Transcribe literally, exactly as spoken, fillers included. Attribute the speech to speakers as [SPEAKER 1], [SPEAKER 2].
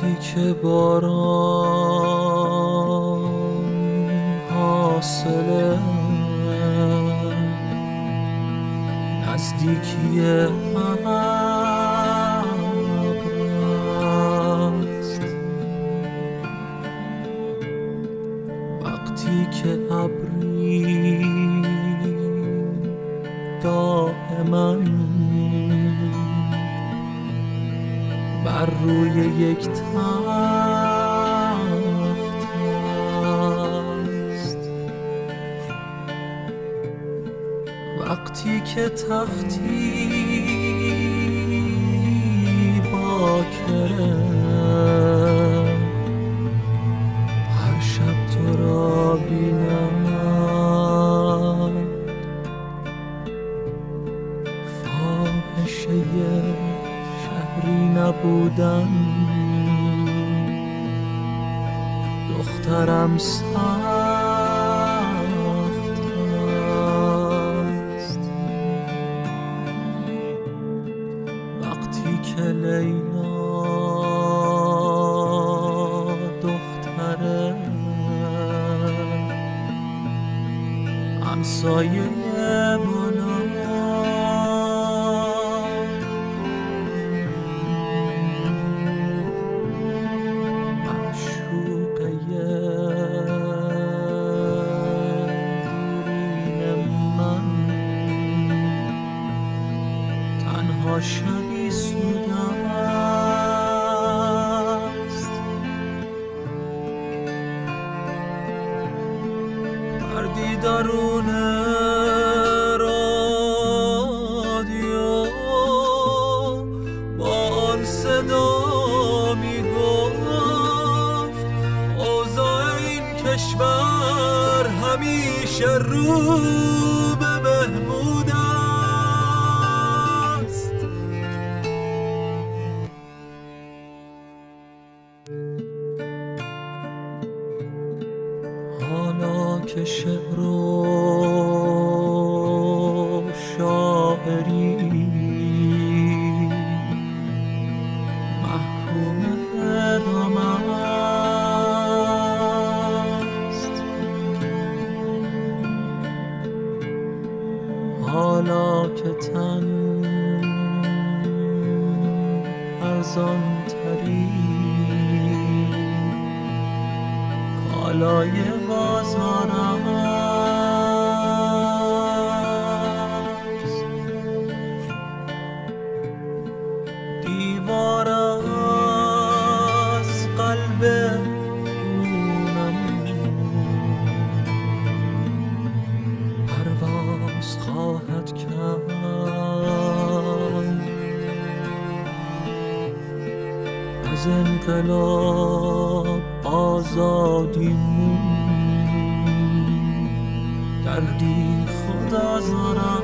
[SPEAKER 1] وقتی که باران حاصله نزدیکی ابرست، وقتی که ابری دائما بر روی یک تخت است، وقتی که تختی باکره هر شب تو را بینم، فاحشه شهری نبودن، دخترم سخت است، وقتی که لیلا دختره همسایه بالا شبی سود است، مردی درون رادیو با آن صدا می گفت اوضاع این کشور همیشه رو به بهبود است. حالا که شعر و شاعری محکوم اعدام است، حالا که تن ارزان تری کالای بازار است، دیوار از قلب خونم پرواز خواهد کرد، از انقلاب آزادیمون دردی خدا زارم.